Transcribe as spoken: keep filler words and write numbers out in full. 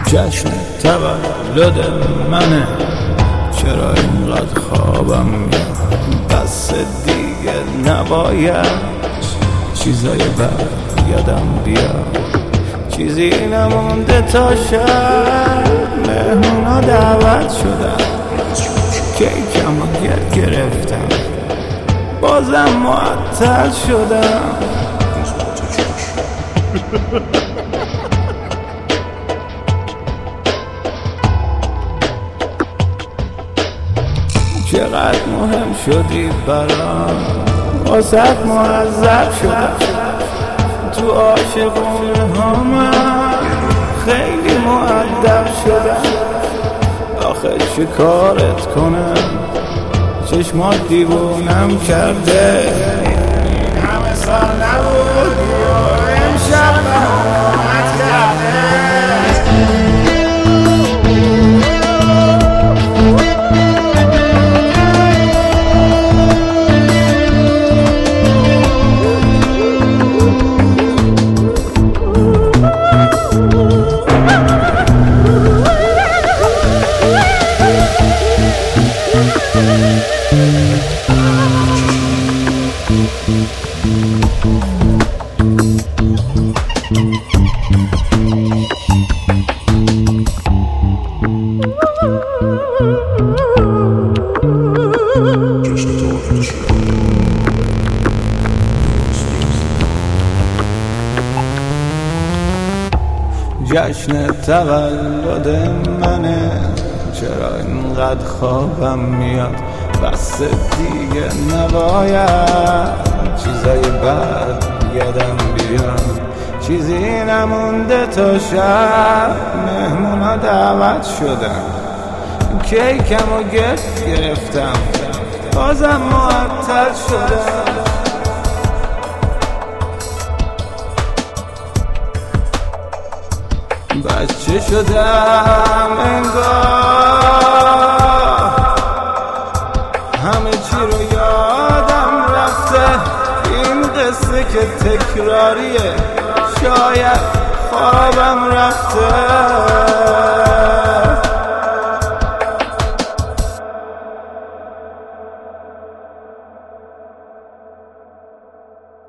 جشن تولد منه، چرا اینقدر خوابم میاد؟ بس دیگه نباید چیزای بد یادم بیاد. چیزی نمونده تا شب، مهمونا دعوت شدن، کیکم رو گر گرفتم، بازم معطل شدم. چقدر مهم شدی برام، واسه معذب شدم تو عاشقونه ها، من خیلی مؤدب شدم. آخه چه کارت کنم، چشمات دیوونم کرده. این همه سال نبودی و امشب مهمت کرده. جشن تولد منه، چرا اینقدر خوابم میاد؟ بس دیگه نباید چیزای بد یادم بیاد. چیزی نمونده تا شب، مهمونا دعوت شدن، کیکم رو گرد گرفتم، بازم معطل شدم. بچه شدم انگار، همه چی رو یادم رفته. این قصه که تکراریه، شاید خوابم رفته.